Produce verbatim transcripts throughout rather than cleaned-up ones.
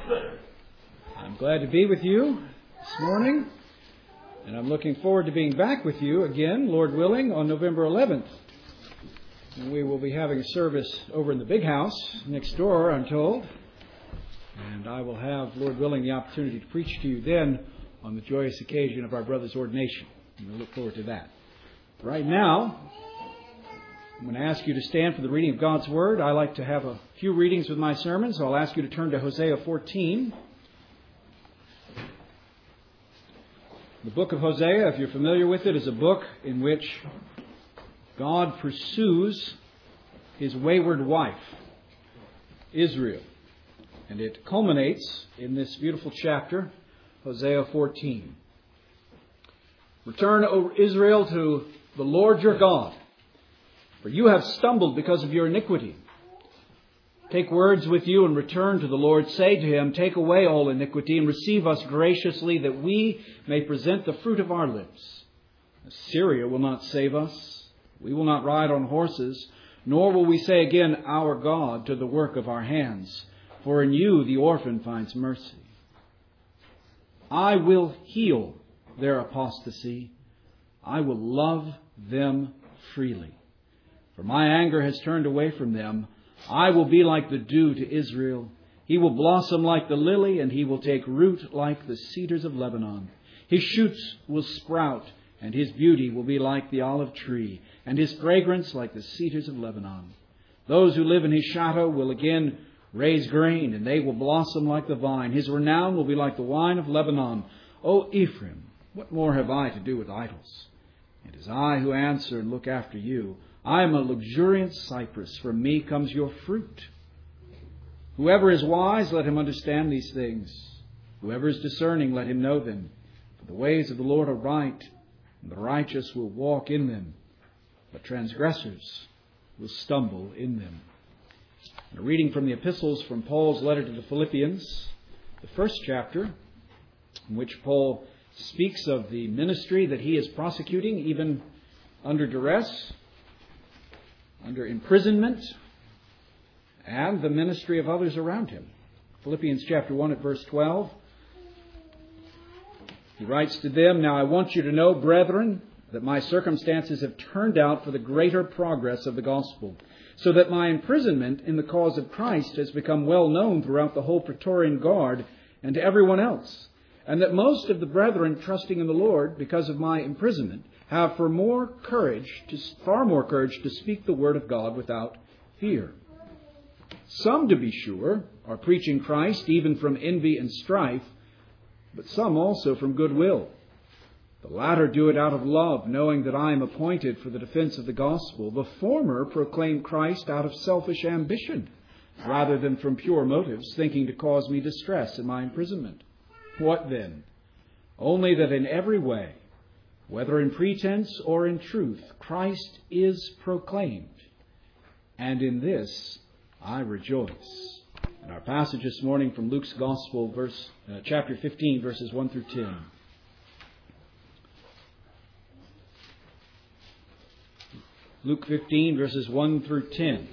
I'm glad to be with you this morning, and I'm looking forward to being back with you again, Lord willing, on November eleventh. And we will be having a service over in the big house next door, I'm told. And I will have, Lord willing, the opportunity to preach to you then on the joyous occasion of our brother's ordination. And we look forward to that. Right now, I'm going to ask you to stand for the reading of God's Word. I like to have a few readings with my sermon, so I'll ask you to turn to Hosea fourteen. The book of Hosea, if you're familiar with it, is a book in which God pursues His wayward wife, Israel. And it culminates in this beautiful chapter, Hosea fourteen. Return, O Israel, to the Lord your God, for you have stumbled because of your iniquity. Take words with you and return to the Lord. Say to him, take away all iniquity and receive us graciously, that we may present the fruit of our lips. Assyria will not save us. We will not ride on horses, nor will we say again, our God, to the work of our hands. For in you the orphan finds mercy. I will heal their apostasy. I will love them freely. For my anger has turned away from them. I will be like the dew to Israel. He will blossom like the lily, and he will take root like the cedars of Lebanon. His shoots will sprout, and his beauty will be like the olive tree, and his fragrance like the cedars of Lebanon. Those who live in his shadow will again raise grain, and they will blossom like the vine. His renown will be like the wine of Lebanon. O Ephraim, what more have I to do with idols? It is I who answer and look after you. I am a luxuriant cypress. From me comes your fruit. Whoever is wise, let him understand these things. Whoever is discerning, let him know them. For the ways of the Lord are right, and the righteous will walk in them, but transgressors will stumble in them. And a reading from the epistles from Paul's letter to the Philippians, the first chapter, in which Paul speaks of the ministry that he is prosecuting, even under duress, under imprisonment, and the ministry of others around him. Philippians chapter one at verse twelve. He writes to them, Now I want you to know, brethren, that my circumstances have turned out for the greater progress of the gospel, so that my imprisonment in the cause of Christ has become well known throughout the whole Praetorian Guard and to everyone else, and that most of the brethren trusting in the Lord, because of my imprisonment, have for more courage, to, far more courage to speak the word of God without fear. Some, to be sure, are preaching Christ even from envy and strife, but some also from goodwill. The latter do it out of love, knowing that I am appointed for the defense of the gospel. The former proclaim Christ out of selfish ambition, rather than from pure motives, thinking to cause me distress in my imprisonment. What then? Only that in every way, whether in pretense or in truth, Christ is proclaimed. And in this I rejoice. And our passage this morning from Luke's Gospel, verse, uh, chapter fifteen, verses one through ten. Luke fifteen, verses one through ten.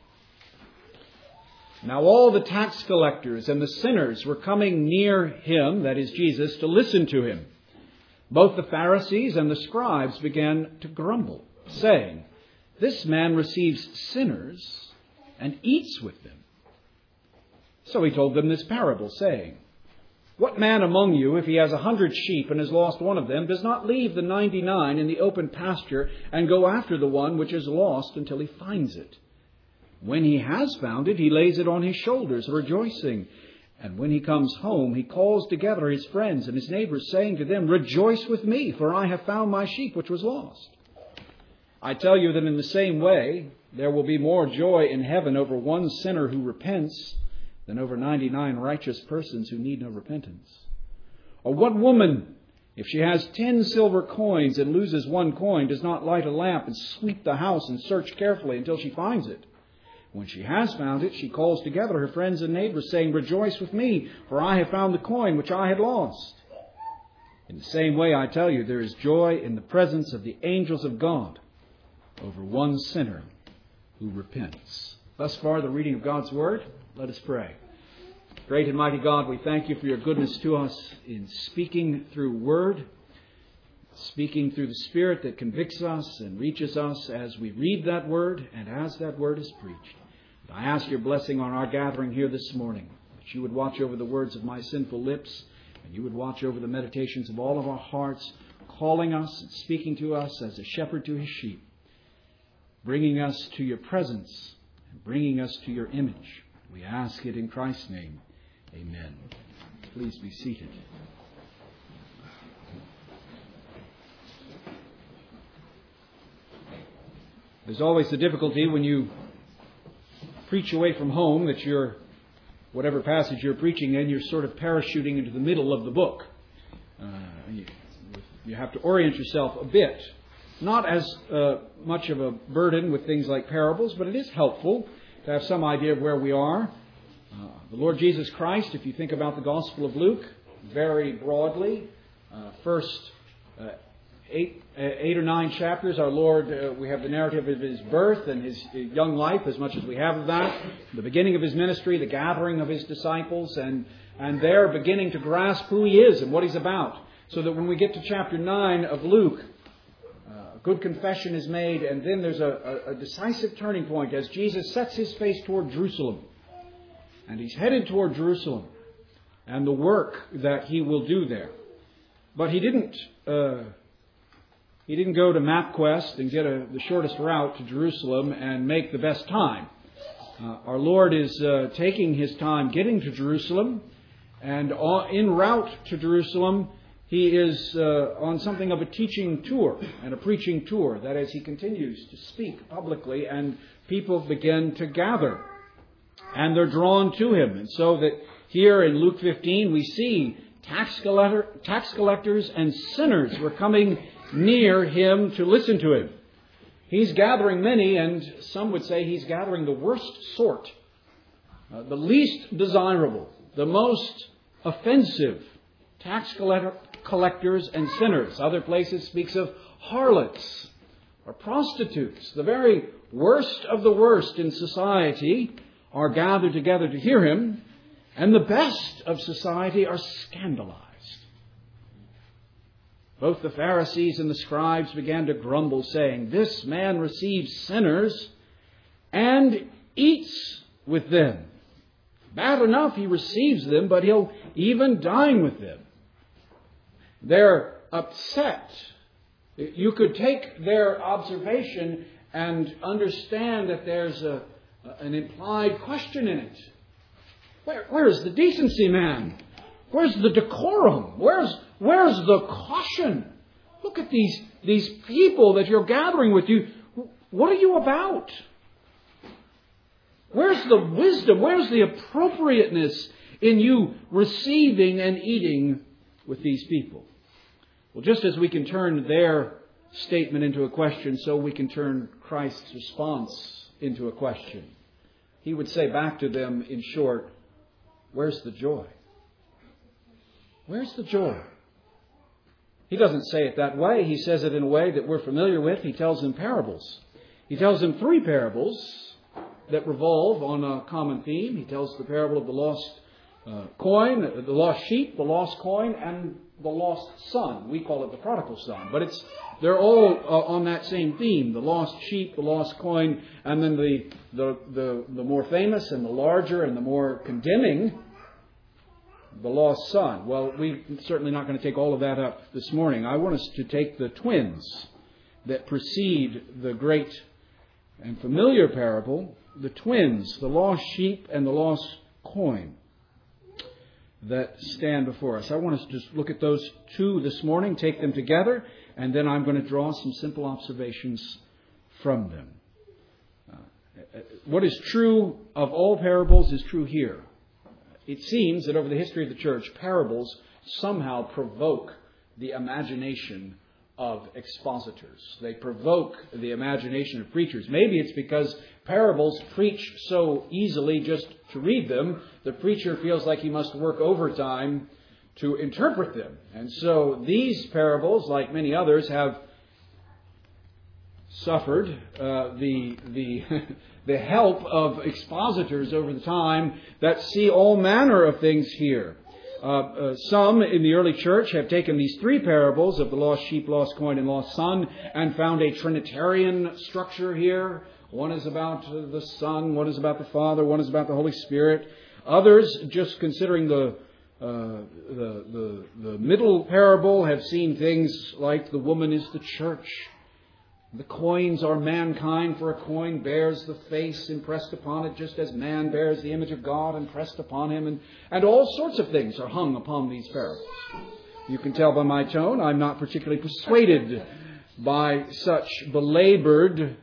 Now all the tax collectors and the sinners were coming near him, that is Jesus, to listen to him. Both the Pharisees and the scribes began to grumble, saying, This man receives sinners and eats with them. So he told them this parable, saying, What man among you, if he has a hundred sheep and has lost one of them, does not leave the ninety-nine in the open pasture and go after the one which is lost until he finds it? When he has found it, he lays it on his shoulders, rejoicing. And when he comes home, he calls together his friends and his neighbors, saying to them, Rejoice with me, for I have found my sheep which was lost. I tell you that in the same way, there will be more joy in heaven over one sinner who repents than over ninety-nine righteous persons who need no repentance. Or what woman, if she has ten silver coins and loses one coin, does not light a lamp and sweep the house and search carefully until she finds it? When she has found it, she calls together her friends and neighbors, saying, Rejoice with me, for I have found the coin which I had lost. In the same way, I tell you, there is joy in the presence of the angels of God over one sinner who repents. Thus far, the reading of God's Word. Let us pray. Great and mighty God, we thank you for your goodness to us in speaking through word, speaking through the Spirit that convicts us and reaches us as we read that word and as that word is preached. And I ask your blessing on our gathering here this morning, that you would watch over the words of my sinful lips, and you would watch over the meditations of all of our hearts, calling us and speaking to us as a shepherd to his sheep, bringing us to your presence and bringing us to your image. We ask it in Christ's name. Amen. Please be seated. There's always the difficulty when you preach away from home that you're, whatever passage you're preaching in, you're sort of parachuting into the middle of the book. Uh, you, you have to orient yourself a bit. Not as uh, much of a burden with things like parables, but it is helpful to have some idea of where we are. Uh, the Lord Jesus Christ, if you think about the Gospel of Luke, very broadly, uh, first uh, eight, uh, eight or nine chapters, our Lord, uh, we have the narrative of his birth and his young life, as much as we have of that, the beginning of his ministry, the gathering of his disciples, and, and they're beginning to grasp who he is and what he's about. So that when we get to chapter nine of Luke, uh, a good confession is made, and then there's a, a, a decisive turning point as Jesus sets his face toward Jerusalem. And he's headed toward Jerusalem and the work that he will do there. But he didn't uh, he didn't go to MapQuest and get a, the shortest route to Jerusalem and make the best time. Uh, our Lord is uh, taking his time getting to Jerusalem, and en route to Jerusalem, he is uh, on something of a teaching tour and a preaching tour. That is, he continues to speak publicly, and people begin to gather. And they're drawn to him. And so that here in Luke fifteen, we see tax collector, tax collectors and sinners were coming near him to listen to him. He's gathering many, and some would say he's gathering the worst sort, uh, the least desirable, the most offensive tax collector, collectors and sinners. Other places speaks of harlots or prostitutes. The very worst of the worst in society are gathered together to hear him, and the best of society are scandalized. Both the Pharisees and the scribes began to grumble, saying, "This man receives sinners and eats with them." Bad enough he receives them, but he'll even dine with them. They're upset. You could take their observation and understand that there's a an implied question in it. Where, where's the decency, man? Where's the decorum? Where's where's the caution? Look at these, these people that you're gathering with you. What are you about? Where's the wisdom? Where's the appropriateness in you receiving and eating with these people? Well, just as we can turn their statement into a question, so we can turn Christ's response into a question. He would say back to them, in short, where's the joy? Where's the joy? He doesn't say it that way. He says it in a way that we're familiar with. He tells them parables. He tells them three parables that revolve on a common theme. He tells the parable of the lost uh, coin, the lost sheep, the lost coin, and the lost son. We call it the prodigal son. But it's they're all uh, on that same theme. The lost sheep, the lost coin, and then the, the, the, the more famous and the larger and the more condemning, the lost son. Well, we're certainly not going to take all of that up this morning. I want us to take the twins that precede the great and familiar parable, the twins, the lost sheep and the lost coin, that stand before us. I want us to just look at those two this morning, take them together, and then I'm going to draw some simple observations from them. Uh, what is true of all parables is true here. It seems that over the history of the church, parables somehow provoke the imagination of expositors. They provoke the imagination of preachers. Maybe it's because parables preach so easily just to read them, the preacher feels like he must work overtime to interpret them. And so these parables, like many others, have suffered uh, the the the help of expositors over the time that see all manner of things here. Uh, uh, some in the early church have taken these three parables of the lost sheep, lost coin, and lost son and found a Trinitarian structure here. One is about the Son, one is about the Father, one is about the Holy Spirit. Others, just considering the uh, the, the the middle parable, have seen things like the woman is the church. The coins are mankind, for a coin bears the face impressed upon it, just as man bears the image of God impressed upon him. And, and all sorts of things are hung upon these parables. You can tell by my tone, I'm not particularly persuaded by such belabored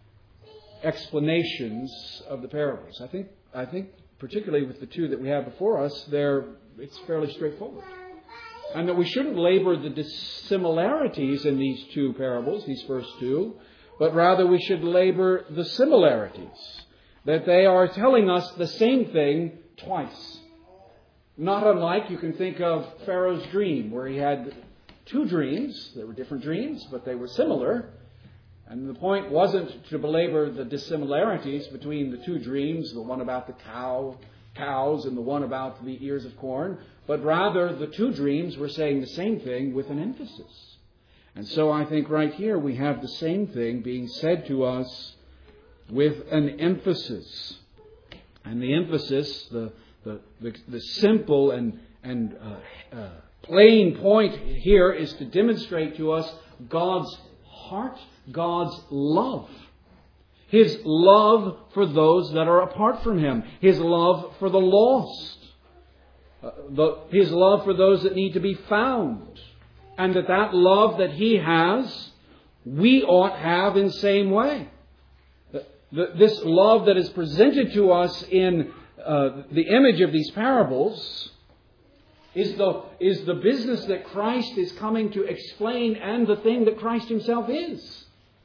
explanations of the parables. I think, I think particularly with the two that we have before us, they're, it's fairly straightforward. And that we shouldn't labor the dissimilarities in these two parables, these first two, but rather we should labor the similarities. That they are telling us the same thing twice. Not unlike, you can think of Pharaoh's dream, where he had two dreams. They were different dreams, but they were similar. And the point wasn't to belabor the dissimilarities between the two dreams, the one about the cow, cows and the one about the ears of corn, but rather the two dreams were saying the same thing with an emphasis. And so I think right here we have the same thing being said to us with an emphasis. And the emphasis, the the, the, the simple and, and uh, uh, plain point here is to demonstrate to us God's heart, God's love. His love for those that are apart from Him. His love for the lost. Uh, the, His love for those that need to be found. And that that love that He has, we ought have in the same way. The, the, this love that is presented to us in uh, the image of these parables is the, is the business that Christ is coming to explain and the thing that Christ Himself is.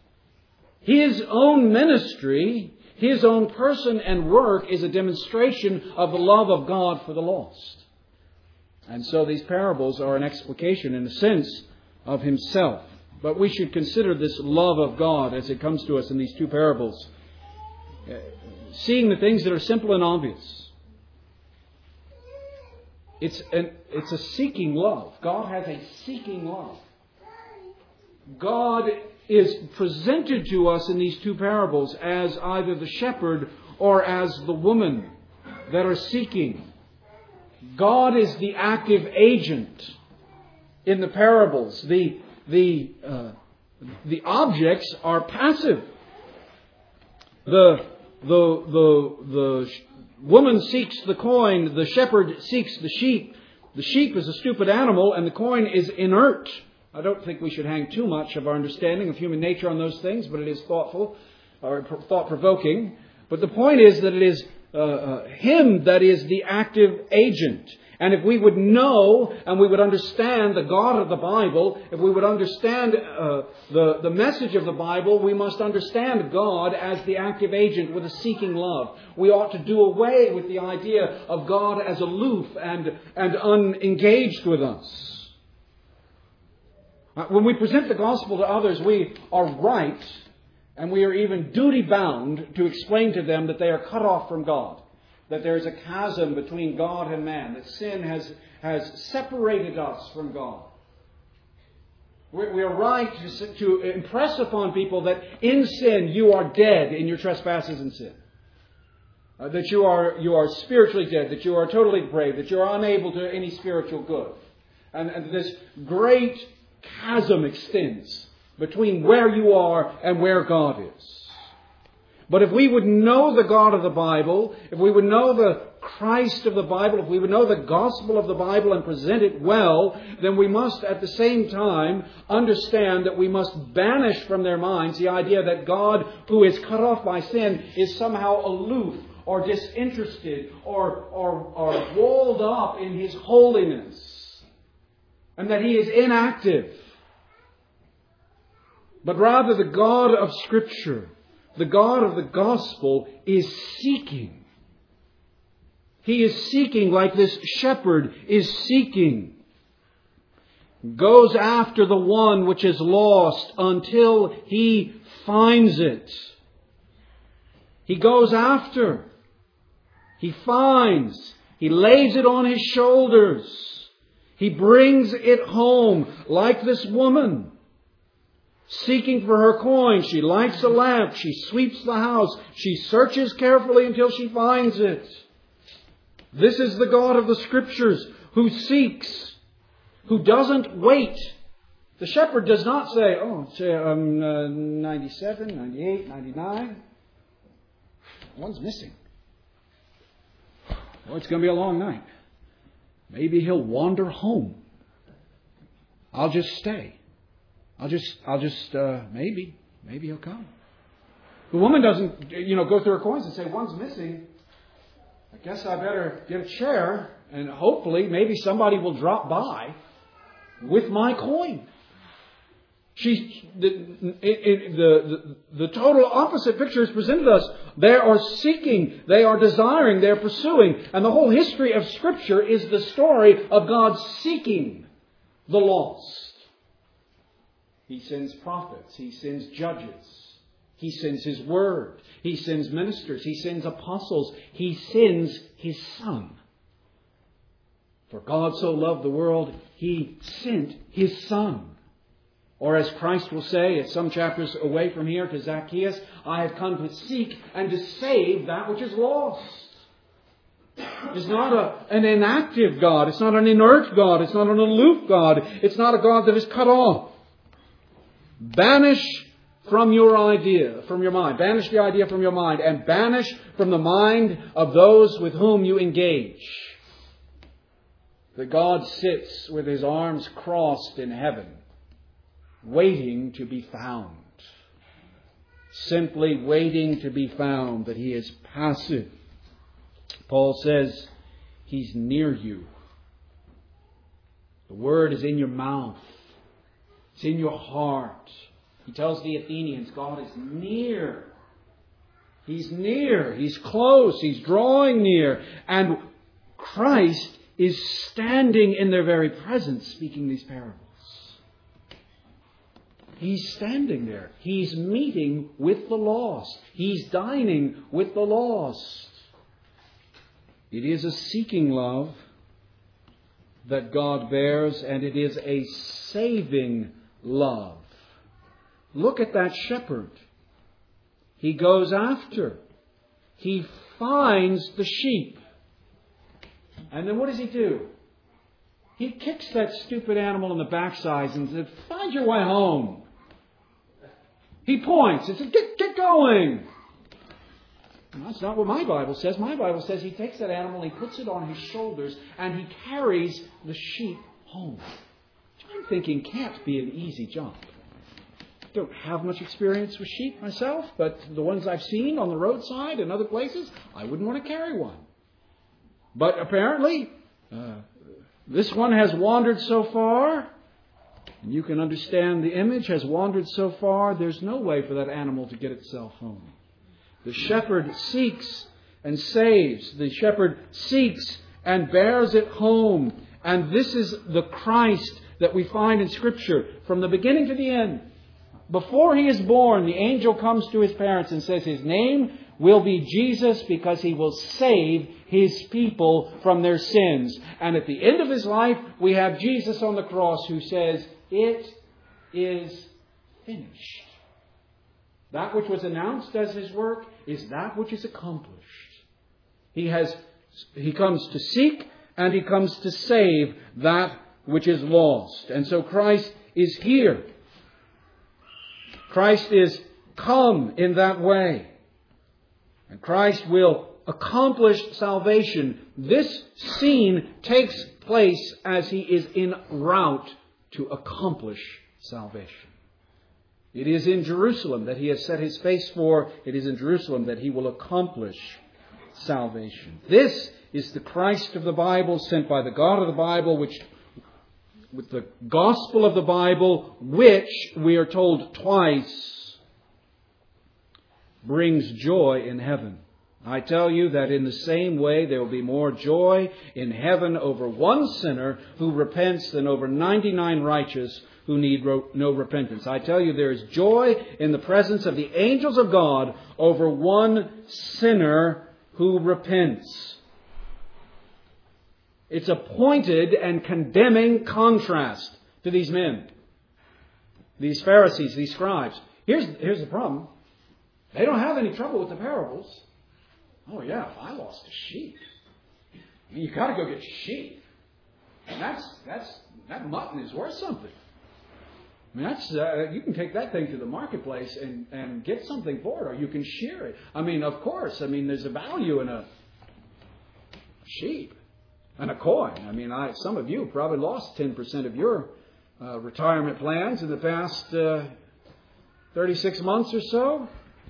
His own ministry, His own person and work is a demonstration of the love of God for the lost. And so these parables are an explication, in a sense, of Himself. But we should consider this love of God as it comes to us in these two parables, seeing the things that are simple and obvious. It's an, it's a seeking love. God has a seeking love. God is presented to us in these two parables as either the shepherd or as the woman that are seeking. God is the active agent in the parables. The, the, uh, the objects are passive. The, the, the, the woman seeks the coin. The shepherd seeks the sheep. The sheep is a stupid animal and the coin is inert. I don't think we should hang too much of our understanding of human nature on those things, but it is thoughtful or thought-provoking. But the point is that it is uh, uh, Him that is the active agent. And if we would know and we would understand the God of the Bible, if we would understand uh, the, the message of the Bible, we must understand God as the active agent with a seeking love. We ought to do away with the idea of God as aloof and, and unengaged with us. When we present the gospel to others, we are right, and we are even duty-bound to explain to them that they are cut off from God, that there is a chasm between God and man, that sin has, has separated us from God. We, we are right to, to impress upon people that in sin you are dead in your trespasses and sin. Uh, that you are, you are spiritually dead, that you are totally depraved, that you are unable to any spiritual good. And, and this great chasm extends between where you are and where God is. But if we would know the God of the Bible, if we would know the Christ of the Bible, if we would know the gospel of the Bible and present it well, then we must at the same time understand that we must banish from their minds the idea that God, who is cut off by sin, is somehow aloof or disinterested or, or, or walled up in His holiness. And that He is inactive. But rather the God of Scripture, the God of the Gospel, is seeking. He is seeking like this shepherd is seeking. Goes after the one which is lost until He finds it. He goes after. He finds. He lays it on his shoulders. He brings it home like this woman. Seeking for her coin, she lights a lamp. She sweeps the house. She searches carefully until she finds it. This is the God of the Scriptures who seeks, who doesn't wait. The shepherd does not say, oh, say, um, uh, ninety-seven, ninety-eight, ninety-nine. One's missing. Well, it's going to be a long night. Maybe he'll wander home. I'll just stay. I'll just, I'll just, uh, maybe, maybe he'll come. The woman doesn't, you know, go through her coins and say, one's missing. I guess I better get a chair and hopefully maybe somebody will drop by with my coin. She's, the, it, it, the, the, the total opposite picture is presented to us. They are seeking, they are desiring, they are pursuing. And the whole history of Scripture is the story of God seeking the lost. He sends prophets. He sends judges. He sends His Word. He sends ministers. He sends apostles. He sends His Son. For God so loved the world, He sent His Son. Or as Christ will say, at some chapters away from here to Zacchaeus, I have come to seek and to save that which is lost. It's not a, an inactive God. It's not an inert God. It's not an aloof God. It's not a God that is cut off. Banish from your idea, from your mind. Banish the idea from your mind and banish from the mind of those with whom you engage that God sits with His arms crossed in heaven, waiting to be found. Simply waiting to be found, that He is passive. Paul says He's near you. The Word is in your mouth. It's in your heart. He tells the Athenians, God is near. He's near. He's close. He's drawing near. And Christ is standing in their very presence speaking these parables. He's standing there. He's meeting with the lost. He's dining with the lost. It is a seeking love that God bears, and it is a saving love. Look at that shepherd. He goes after. He finds the sheep. And then what does he do? He kicks that stupid animal in the backside and says, find your way home. He points and says, get, get going. And that's not what my Bible says. My Bible says he takes that animal, he puts it on his shoulders, and he carries the sheep home. Which I'm thinking can't be an easy job. I don't have much experience with sheep myself, but the ones I've seen on the roadside and other places, I wouldn't want to carry one. But apparently, uh, this one has wandered so far, and you can understand the image, has wandered so far, there's no way for that animal to get itself home. The shepherd seeks and saves. The shepherd seeks and bears it home. And this is the Christ that we find in Scripture from the beginning to the end. Before He is born, the angel comes to his parents and says His name will be Jesus because He will save His people from their sins. And at the end of His life, we have Jesus on the cross who says, it is finished. That which was announced as His work is that which is accomplished. He has, He comes to seek and He comes to save that which is lost. And so Christ is here. Christ is come in that way. And Christ will accomplish salvation. This scene takes place as He is en route to accomplish salvation. It is in Jerusalem that He has set His face for. It is in Jerusalem that He will accomplish salvation. This is the Christ of the Bible, sent by the God of the Bible, which with the gospel of the Bible, which we are told twice brings joy in heaven. I tell you that in the same way there will be more joy in heaven over one sinner who repents than over ninety-nine righteous who need no repentance. I tell you there is joy in the presence of the angels of God over one sinner who repents. It's a pointed and condemning contrast to these men, these Pharisees, these scribes. Here's, here's the problem. They don't have any trouble with the parables. Oh yeah, if I lost a sheep, I mean, you got to go get sheep, and that's that's that mutton is worth something. I mean, that's uh, you can take that thing to the marketplace and, and get something for it, or you can shear it. I mean, of course, I mean, there's a value in a sheep and a coin. I mean, I some of you probably lost ten percent of your uh, retirement plans in the past uh, thirty-six months or so.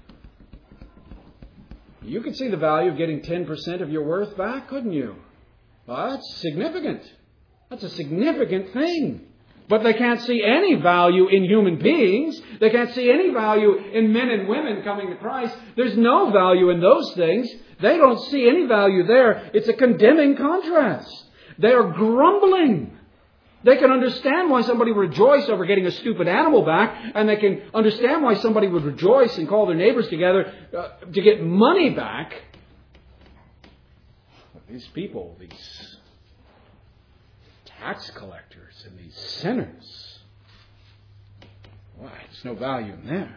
You could see the value of getting ten percent of your worth back, couldn't you? Well, that's significant. That's a significant thing. But they can't see any value in human beings. They can't see any value in men and women coming to Christ. There's no value in those things. They don't see any value there. It's a condemning contrast. They are grumbling. They can understand why somebody would rejoice over getting a stupid animal back, and they can understand why somebody would rejoice and call their neighbors together uh, to get money back. But these people, these tax collectors and these sinners, why, there's no value in them.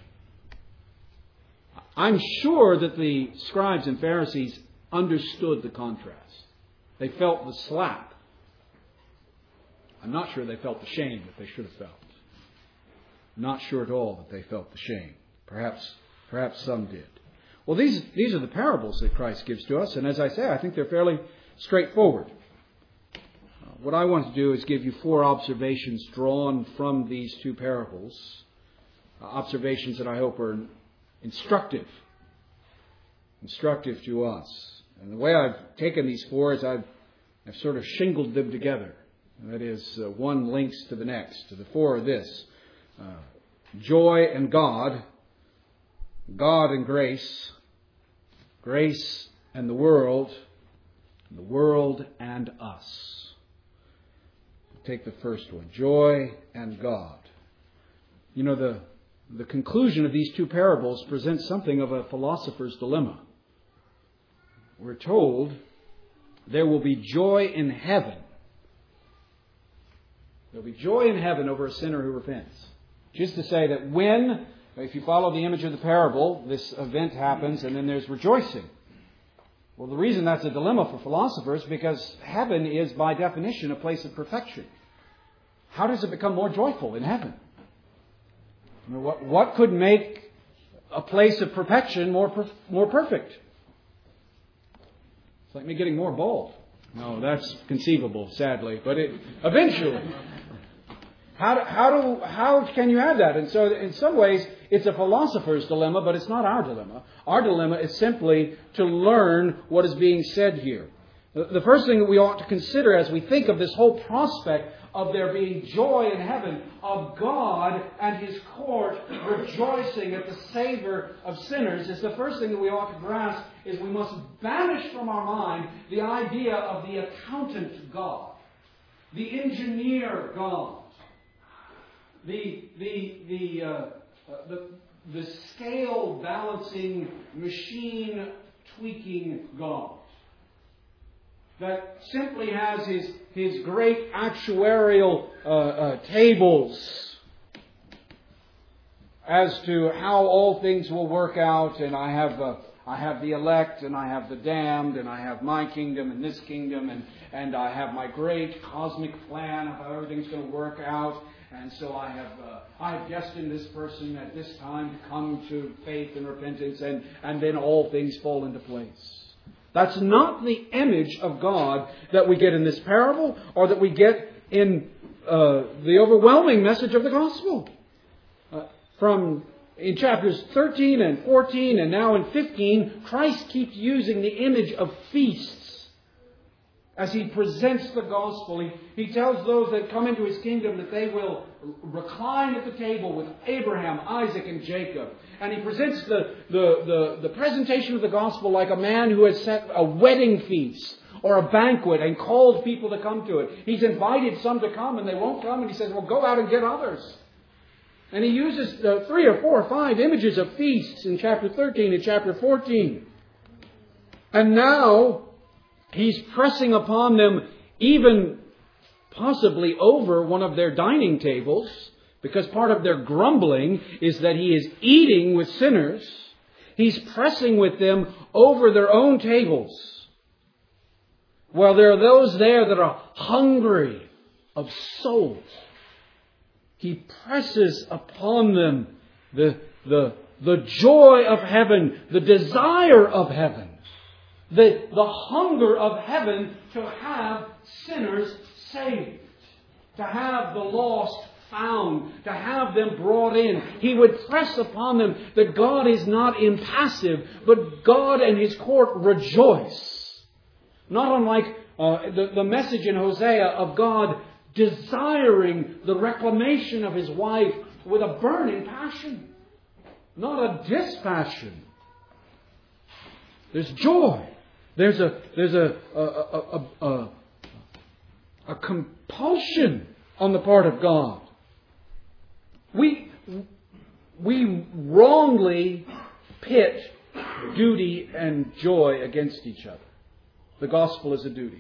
I'm sure that the scribes and Pharisees understood the contrast. They felt the slap. I'm not sure they felt the shame that they should have felt. I'm not sure at all that they felt the shame. Perhaps, perhaps some did. Well, these, these are the parables that Christ gives to us. And as I say, I think they're fairly straightforward. Uh, what I want to do is give you four observations drawn from these two parables. Uh, observations that I hope are instructive. Instructive to us. And the way I've taken these four is I've, I've sort of shingled them together. That is, uh, one links to the next. The four are this. Uh, joy and God. God and grace. Grace and the world. The world and us. Take the first one. Joy and God. You know, the, the conclusion of these two parables presents something of a philosopher's dilemma. We're told there will be joy in heaven. There will be joy in heaven over a sinner who repents. Just to say that when, if you follow the image of the parable, this event happens and then there's rejoicing. Well, the reason that's a dilemma for philosophers is because heaven is by definition a place of perfection. How does it become more joyful in heaven? I mean, what, what could make a place of perfection more, per, more perfect? It's like me getting more bald. No, that's conceivable, sadly, but it eventually. How do, how do how can you have that? And so in some ways it's a philosopher's dilemma, but it's not our dilemma. Our dilemma is simply to learn what is being said here. The first thing that we ought to consider as we think of this whole prospect of there being joy in heaven, of God and His court rejoicing at the savor of sinners, is the first thing that we ought to grasp is we must banish from our mind the idea of the accountant God, the engineer God, the the the uh, the, the scale balancing, machine tweaking God that simply has his, his great actuarial uh, uh, tables as to how all things will work out, and I have uh, I have the elect, and I have the damned, and I have my kingdom and this kingdom, and, and I have my great cosmic plan of how everything's going to work out, and so I have uh, I have destined this person at this time to come to faith and repentance, and, and then all things fall into place. That's not the image of God that we get in this parable or that we get in uh, the overwhelming message of the gospel. Uh, from in chapters thirteen and fourteen and now in fifteen, Christ keeps using the image of feasts. As He presents the gospel, He, he tells those that come into His kingdom that they will recline at the table with Abraham, Isaac, and Jacob. And He presents the, the, the, the presentation of the gospel like a man who has set a wedding feast or a banquet and called people to come to it. He's invited some to come and they won't come, and He says, well, go out and get others. And He uses uh, three or four or five images of feasts in chapter thirteen and chapter fourteen. And now He's pressing upon them, even possibly over one of their dining tables, because part of their grumbling is that He is eating with sinners. He's pressing with them over their own tables. While there are those there that are hungry of soul, He presses upon them the, the, the joy of heaven, the desire of heaven. The, the hunger of heaven to have sinners saved, to have the lost found, to have them brought in. He would press upon them that God is not impassive, but God and His court rejoice. Not unlike uh, the, the message in Hosea of God desiring the reclamation of His wife with a burning passion, not a dispassion. There's joy. There's a there's a a, a, a, a, a compulsion on the part of God. We we wrongly pit duty and joy against each other. The gospel is a duty.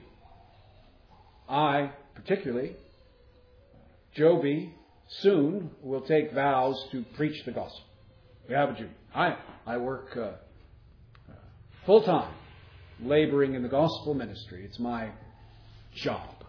I, particularly, Joby, soon will take vows to preach the gospel. We have a duty. I I work uh, full time, laboring in the gospel ministry. It's my job.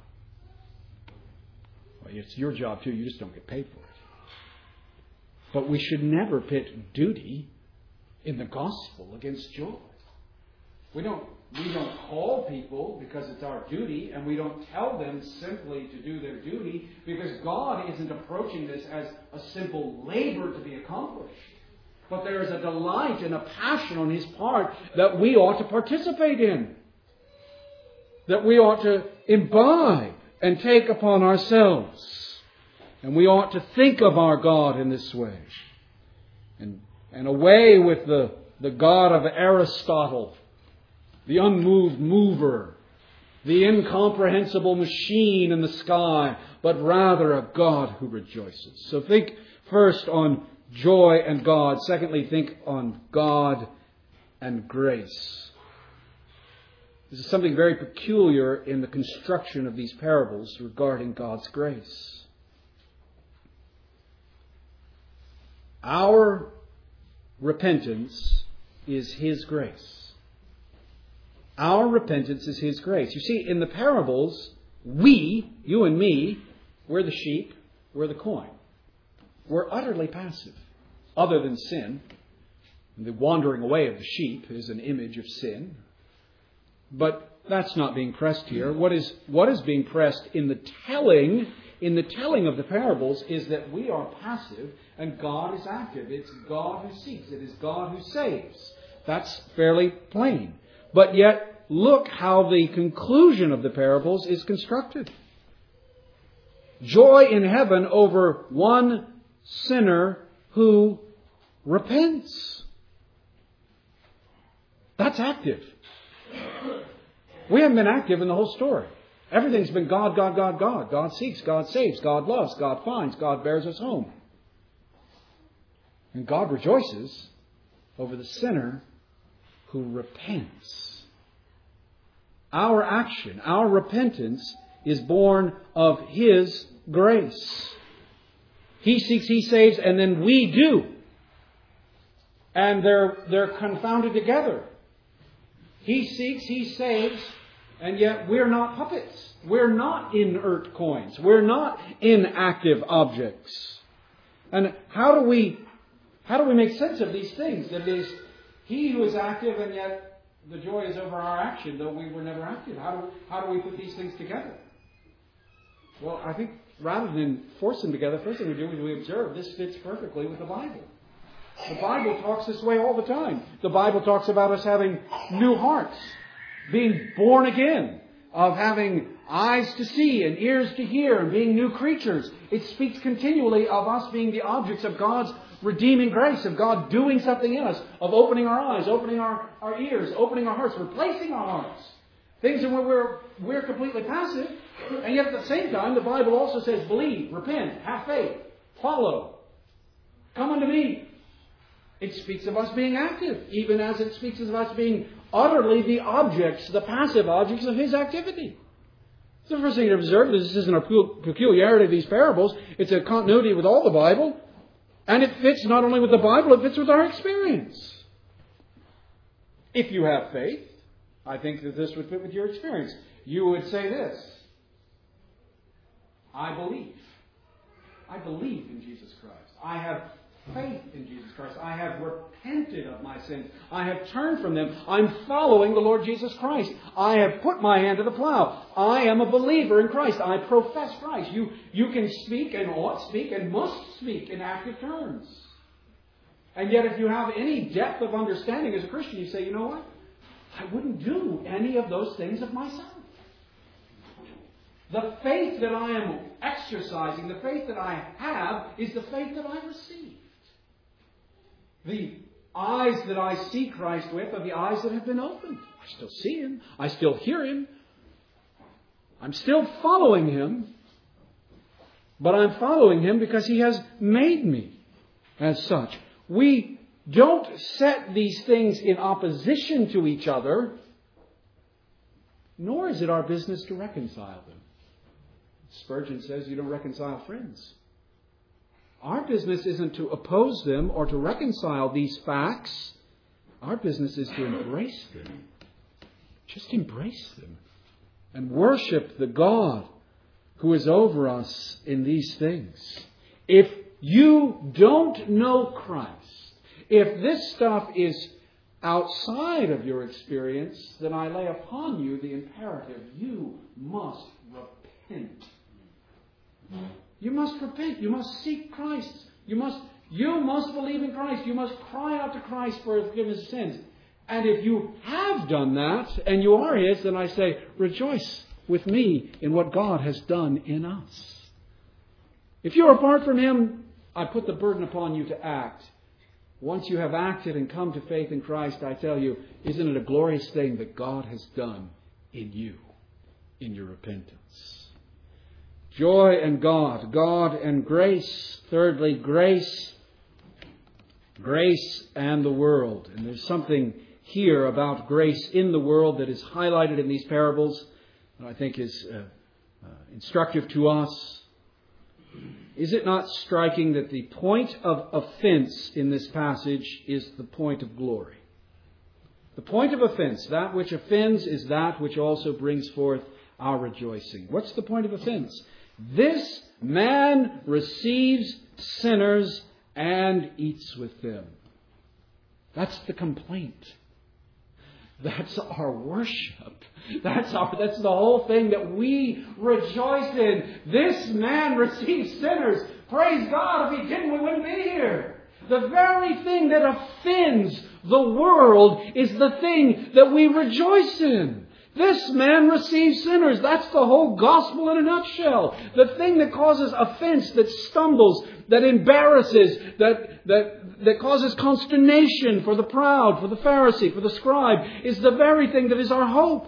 Well, it's your job too. You just don't get paid for it. But we should never pit duty in the gospel against joy. We don't we don't call people because it's our duty, and we don't tell them simply to do their duty because God isn't approaching this as a simple labor to be accomplished. But there is a delight and a passion on His part that we ought to participate in. That we ought to imbibe and take upon ourselves. And we ought to think of our God in this way. And, and away with the, the God of Aristotle, the unmoved mover, the incomprehensible machine in the sky, but rather a God who rejoices. So think first on joy and God. Secondly, think on God and grace. This is something very peculiar in the construction of these parables regarding God's grace. Our repentance is His grace. Our repentance is His grace. You see, in the parables, we, you and me, we're the sheep, we're the coin. We're utterly passive, other than sin. The wandering away of the sheep is an image of sin. But that's not being pressed here. What is, what is being pressed in the telling, in the telling of the parables is that we are passive and God is active. It's God who seeks. It is God who saves. That's fairly plain. But yet, look how the conclusion of the parables is constructed. Joy in heaven over one sinner who repents. That's active. We haven't been active in the whole story. Everything's been God, God, God, God. God seeks, God saves, God loves, God finds, God bears us home. And God rejoices over the sinner who repents. Our action, our repentance is born of His grace. He seeks, He saves, and then we do. And they're, they're confounded together. He seeks, He saves, and yet we're not puppets. We're not inert coins. We're not inactive objects. And how do we, how do we make sense of these things? That it is He who is active, and yet the joy is over our action, though we were never active. How do, how do we put these things together? Well, I think rather than force them together, first thing we do is we observe this fits perfectly with the Bible. The Bible talks this way all the time. The Bible talks about us having new hearts, being born again, of having eyes to see and ears to hear and being new creatures. It speaks continually of us being the objects of God's redeeming grace, of God doing something in us, of opening our eyes, opening our, our ears, opening our hearts, replacing our hearts. Things in where we're, we're completely passive. And yet at the same time, the Bible also says, believe, repent, have faith, follow, come unto me. It speaks of us being active, even as it speaks of us being utterly the objects, the passive objects of His activity. So the first thing to observe is this isn't a peculiarity of these parables. It's a continuity with all the Bible. And it fits not only with the Bible, it fits with our experience. If you have faith, I think that this would fit with your experience. You would say this: I believe. I believe in Jesus Christ. I have faith in Jesus Christ. I have repented of my sins. I have turned from them. I'm following the Lord Jesus Christ. I have put my hand to the plow. I am a believer in Christ. I profess Christ. You, you can speak and ought speak and must speak in active terms. And yet if you have any depth of understanding as a Christian, you say, you know what? I wouldn't do any of those things of myself. The faith that I am exercising, the faith that I have, is the faith that I received. The eyes that I see Christ with are the eyes that have been opened. I still see Him. I still hear Him. I'm still following Him. But I'm following Him because He has made me as such. We don't set these things in opposition to each other, nor is it our business to reconcile them. Spurgeon says you don't reconcile friends. Our business isn't to oppose them or to reconcile these facts. Our business is to embrace them. Just embrace them. And worship the God who is over us in these things. If you don't know Christ, if this stuff is outside of your experience, then I lay upon you the imperative: you must repent. You must repent. You must seek Christ. You must, you must believe in Christ. You must cry out to Christ for forgiveness of sins. And if you have done that and you are His, then I say, rejoice with me in what God has done in us. If you're apart from Him, I put the burden upon you to act. Once you have acted and come to faith in Christ, I tell you, isn't it a glorious thing that God has done in you, in your repentance? Joy and God, God and grace. Thirdly, grace, grace and the world. And there's something here about grace in the world that is highlighted in these parables that I think is uh, uh, instructive to us. Is it not striking that the point of offense in this passage is the point of glory? The point of offense, that which offends, is that which also brings forth our rejoicing. What's the point of offense? This man receives sinners and eats with them. That's the complaint. That's our worship. That's our, that's the whole thing that we rejoice in. This man receives sinners. Praise God. If He didn't, we wouldn't be here. The very thing that offends the world is the thing that we rejoice in. This man receives sinners. That's the whole gospel in a nutshell. The thing that causes offense, that stumbles, that embarrasses, that, that, that causes consternation for the proud, for the Pharisee, for the scribe, is the very thing that is our hope.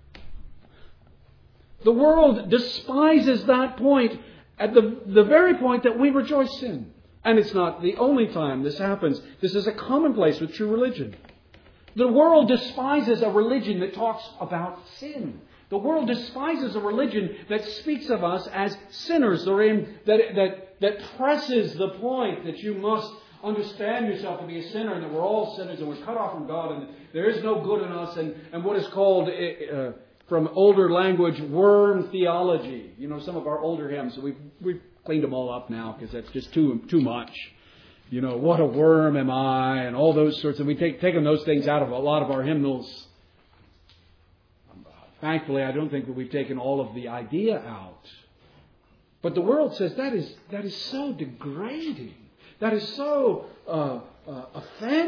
The world despises that point at the, the very point that we rejoice in. And it's not the only time this happens. This is a commonplace with true religion. The world despises a religion that talks about sin. The world despises a religion that speaks of us as sinners, or in, that, that, that presses the point that you must understand yourself to be a sinner, and that we're all sinners and we're cut off from God and there is no good in us, and, and what is called, uh, from older language, worm theology. You know, some of our older hymns, we've, we've cleaned them all up now because that's just too, too much. You know, what a worm am I, and all those sorts of, we take taken those things out of a lot of our hymnals. Thankfully, I don't think that we've taken all of the idea out. But the world says that is that is so degrading. That is so uh, uh,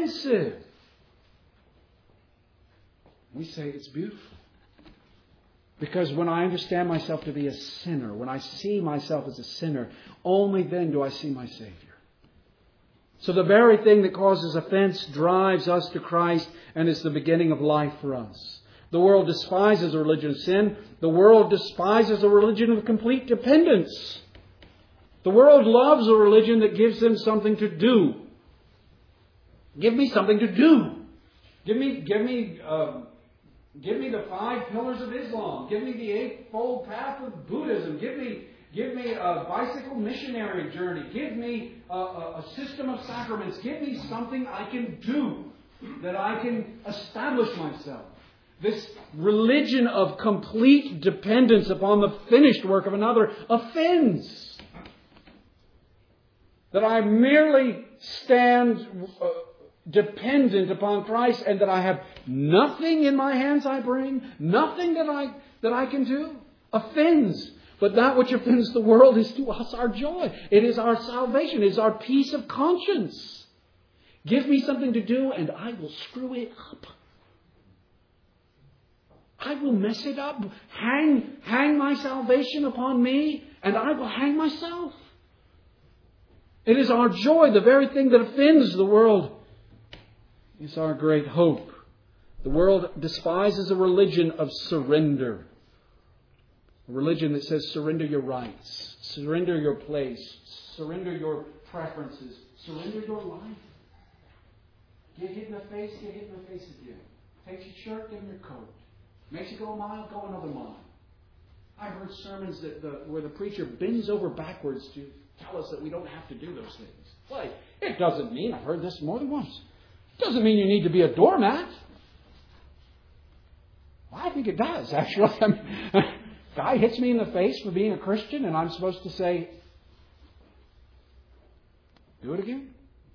offensive. We say it's beautiful. Because when I understand myself to be a sinner, when I see myself as a sinner, only then do I see my Savior. So the very thing that causes offense drives us to Christ and is the beginning of life for us. The world despises a religion of sin. The world despises a religion of complete dependence. The world loves a religion that gives them something to do. Give me something to do. Give me, give me, uh, give me the five pillars of Islam. Give me the eightfold path of Buddhism. Give me, give me a bicycle missionary journey. Give me a, a, a system of sacraments. Give me something I can do, that I can establish myself. This religion of complete dependence upon the finished work of another offends. That I merely stand uh, dependent upon Christ, and that I have nothing in my hands I bring, nothing that I that I can do, offends. But that which offends the world is to us our joy. It is our salvation. It is our peace of conscience. Give me something to do and I will screw it up. I will mess it up. Hang, hang my salvation upon me and I will hang myself. It is our joy, the very thing that offends the world, is our great hope. The world despises a religion of surrender. A religion that says surrender your rights, surrender your place, surrender your preferences, surrender your life. Get hit in the face, get hit in the face again. Takes your shirt, give him your coat. Makes you go a mile, go another mile. I've heard sermons that the, where the preacher bends over backwards to tell us that we don't have to do those things. Why? It doesn't mean, I've heard this more than once, it doesn't mean you need to be a doormat. Well, I think it does, actually. I mean, guy hits me in the face for being a Christian and I'm supposed to say, do it again?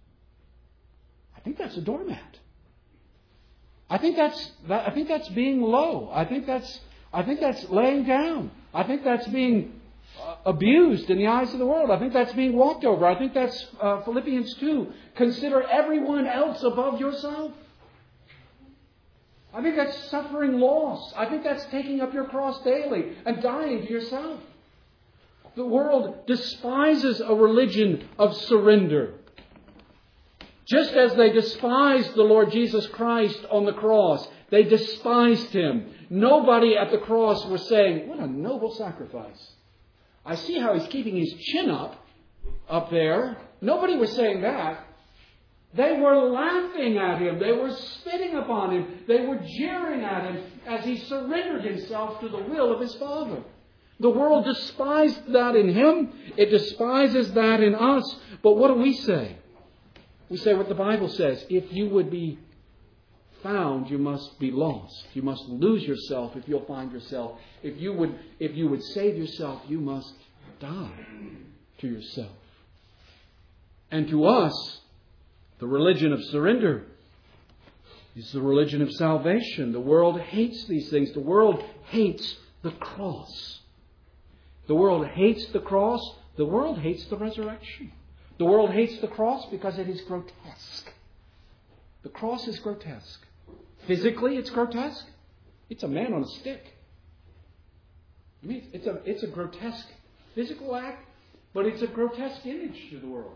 I think that's a doormat. I think that's that, I think that's being low. I think that's I think that's laying down. I think that's being uh, abused in the eyes of the world. I think that's being walked over. I think that's uh, Philippians two. Consider everyone else above yourself. I think that's suffering loss. I think that's taking up your cross daily and dying to yourself. The world despises a religion of surrender. Just as they despised the Lord Jesus Christ on the cross, they despised Him. Nobody at the cross was saying, what a noble sacrifice. I see how He's keeping His chin up, up there. Nobody was saying that. They were laughing at Him. They were spitting upon Him. They were jeering at Him as He surrendered Himself to the will of His Father. The world despised that in Him. It despises that in us. But what do we say? We say what the Bible says. If you would be found, you must be lost. You must lose yourself if you'll find yourself. If you would, if you would save yourself, you must die to yourself. And to us, the religion of surrender is the religion of salvation. The world hates these things. The world hates the cross. The world hates the cross. The world hates the resurrection. The world hates the cross because it is grotesque. The cross is grotesque. Physically, it's grotesque. It's a man on a stick. I mean, it's a, it's a grotesque physical act, but it's a grotesque image to the world.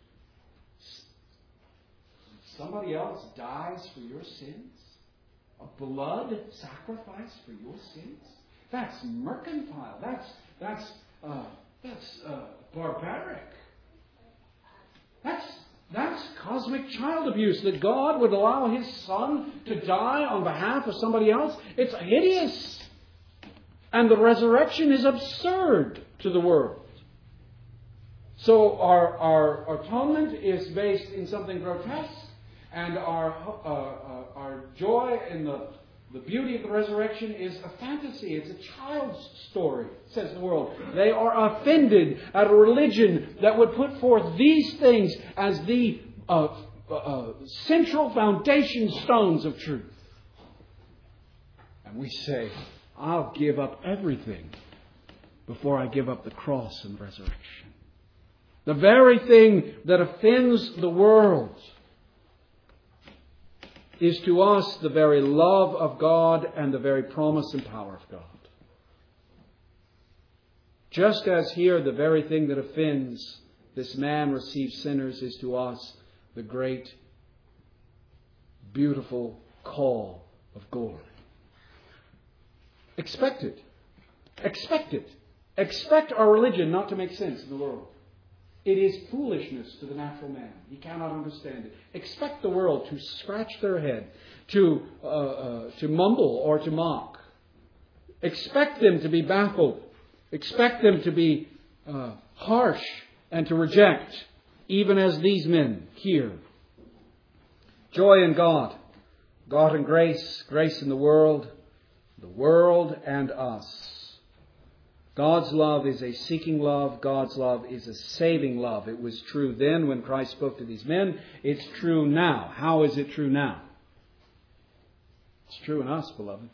Somebody else dies for your sins? A blood sacrifice for your sins? That's mercantile. That's that's uh, that's uh, barbaric. That's that's cosmic child abuse. That God would allow His Son to die on behalf of somebody else. It's hideous. And the resurrection is absurd to the world. So our, our atonement is based in something grotesque. And our uh, uh, our joy in the, the beauty of the resurrection is a fantasy. It's a child's story, says the world. They are offended at a religion that would put forth these things as the uh, uh, central foundation stones of truth. And we say, I'll give up everything before I give up the cross and resurrection. The very thing that offends the world is to us the very love of God and the very promise and power of God. Just as here the very thing that offends this man receives sinners is to us the great, beautiful call of glory. Expect it. Expect it. Expect our religion not to make sense in the world. It is foolishness to the natural man. He cannot understand it. Expect the world to scratch their head, to uh, uh, to mumble or to mock. Expect them to be baffled. Expect them to be uh, harsh and to reject, even as these men here. Joy in God. God and grace. Grace in the world. The world and us. God's love is a seeking love. God's love is a saving love. It was true then when Christ spoke to these men. It's true now. How is it true now? It's true in us, beloved.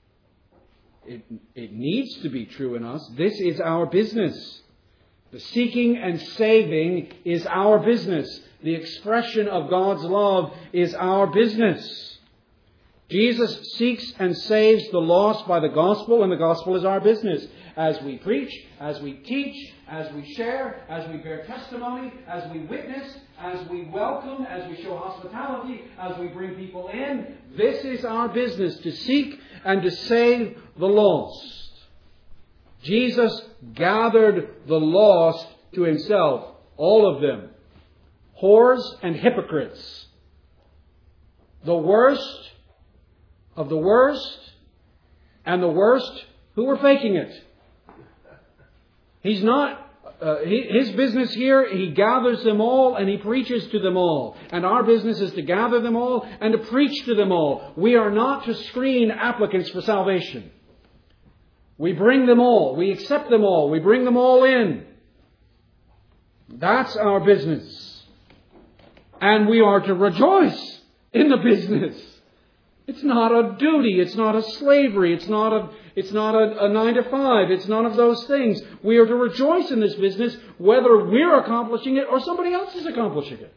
It, it needs to be true in us. This is our business. The seeking and saving is our business. The expression of God's love is our business. Jesus seeks and saves the lost by the gospel, and the gospel is our business. As we preach, as we teach, as we share, as we bear testimony, as we witness, as we welcome, as we show hospitality, as we bring people in, this is our business, to seek and to save the lost. Jesus gathered the lost to himself, all of them, whores and hypocrites, the worst of the worst, and the worst who were faking it. He's not, uh, he, his business here, he gathers them all and he preaches to them all. And our business is to gather them all and to preach to them all. We are not to screen applicants for salvation. We bring them all. We accept them all. We bring them all in. That's our business. And we are to rejoice in the business. It's not a duty. It's not a slavery. It's not a, it's not a, a nine to five. It's none of those things. We are to rejoice in this business whether we're accomplishing it or somebody else is accomplishing it.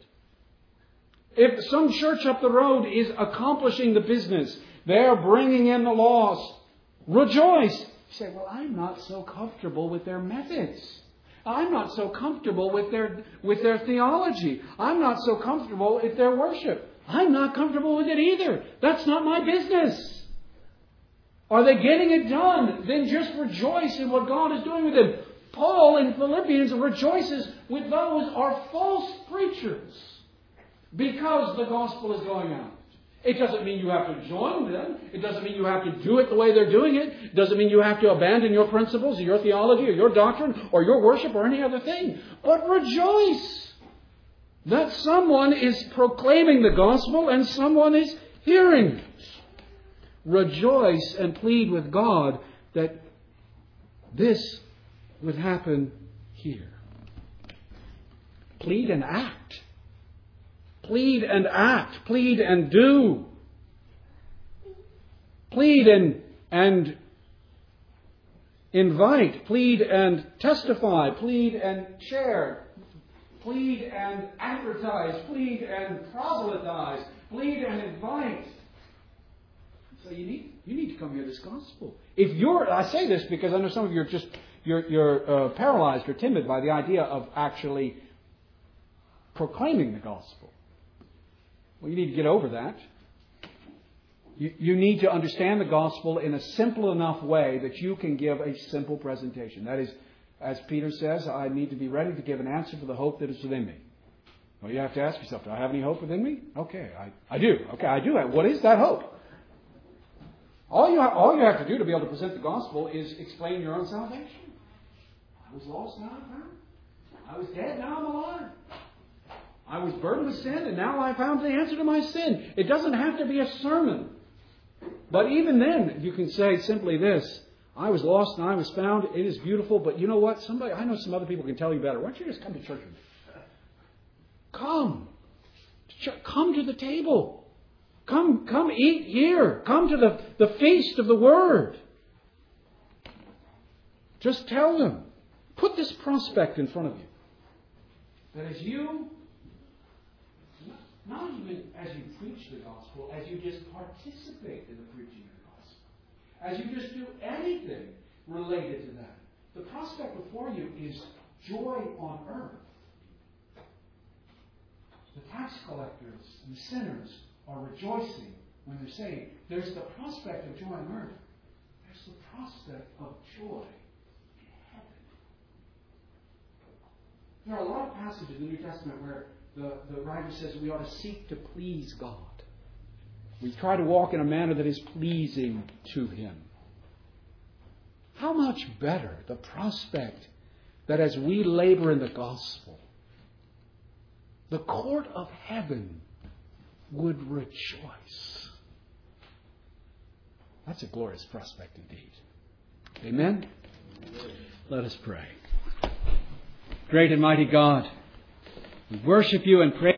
If some church up the road is accomplishing the business, they're bringing in the lost, rejoice. You say, well, I'm not so comfortable with their methods. I'm not so comfortable with their, with their theology. I'm not so comfortable with their worship. I'm not comfortable with it either. That's not my business. Are they getting it done? Then just rejoice in what God is doing with them. Paul in Philippians rejoices with those who are false preachers because the gospel is going out. It doesn't mean you have to join them. It doesn't mean you have to do it the way they're doing it. It doesn't mean you have to abandon your principles or your theology or your doctrine or your worship or any other thing. But rejoice that someone is proclaiming the gospel and someone is hearing it. Rejoice and plead with God that this would happen here. Plead and act. Plead and act. Plead and do. Plead and, and invite. Plead and testify. Plead and share. Plead and advertise. Plead and proselytize. Plead and invite. So you need you need to come hear this gospel. If you're, I say this because I know some of you are just you're you're uh, paralyzed or timid by the idea of actually proclaiming the gospel. Well, you need to get over that. You, you need to understand the gospel in a simple enough way that you can give a simple presentation. That is, as Peter says, I need to be ready to give an answer for the hope that is within me. Well, you have to ask yourself, do I have any hope within me? Okay, I, I do. Okay, I do. What is that hope? All you, have, all you have to do to be able to present the gospel is explain your own salvation. I was lost, now I'm found. I was dead, now I'm alive. I was burdened with sin, and now I found the answer to my sin. It doesn't have to be a sermon. But even then, you can say simply this: I was lost and I was found. It is beautiful, but you know what? Somebody, I know some other people can tell you better. Why don't you just come to church with me? Come. Come to the table. Come, come eat here. Come to the, the feast of the Word. Just tell them. Put this prospect in front of you. That as you, not even as you preach the gospel, as you just participate in the preaching of the gospel, as you just do anything related to that, The prospect before you is joy on earth. The tax collectors and the sinners are rejoicing when they're saved. There's the prospect of joy on earth. There's the prospect of joy in heaven. There are a lot of passages in the New Testament where the, the writer says we ought to seek to please God. We try to walk in a manner that is pleasing to Him. How much better the prospect that as we labor in the gospel, the court of heaven would rejoice. That's a glorious prospect indeed. Amen? Let us pray. Great and mighty God, we worship You and praise